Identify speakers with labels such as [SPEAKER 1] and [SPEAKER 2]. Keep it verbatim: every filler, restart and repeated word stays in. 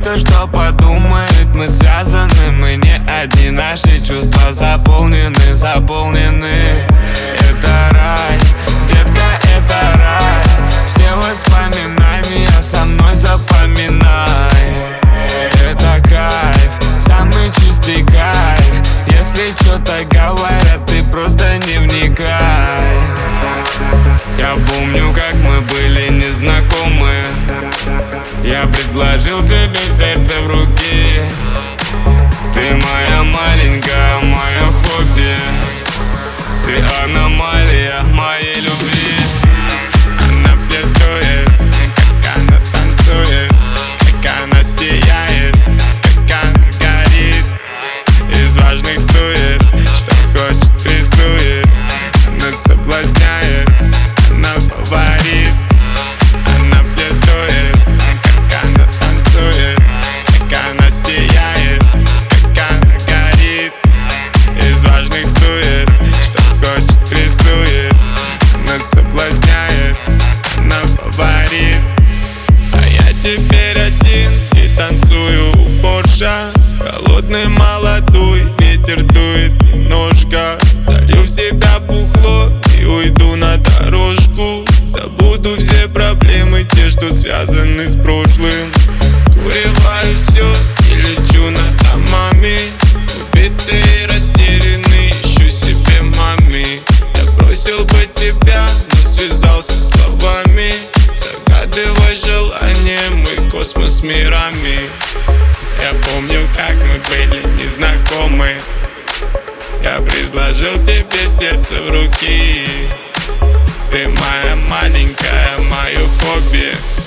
[SPEAKER 1] кто что подумает, мы связаны, мы не одни. Наши чувства заполнены, заполнены. Это рай, детка, это рай. Все воспоминания со мной запоминай. Это кайф, самый чистый кайф. Если что-то говорят, ты просто не вникай. Я помню, как мы были незнакомы. Я предложил тебе сердце в руки. Ты моя маленькая, мое хобби. Ты аномалия моей любви.
[SPEAKER 2] Она флиртует, как она танцует, как она сияет, как она горит. Из важных сует, что хочет рисует. Она соблазняет, она фаворит. Она флиртует, как она танцует, как она сияет, как она горит. Из важных сует, что хочет рисует. Она соблазняет, она фаворит. А я теперь один и танцую у Порша. Холодный молодой, ветер дует немножко. Залью в себя бухло и уйду на дорожку. Забуду все проблемы, те, что связаны с прошлым. Куреваю все и лечу над домами. Убитый и растерянный, ищу себе мами. Я бросил бы тебя, но связался словами. Загадывай желание, мы космос мирами. Я помню, как мы были незнакомы. Я предложил тебе сердце в руки. Ты моя маленькая, мое хобби.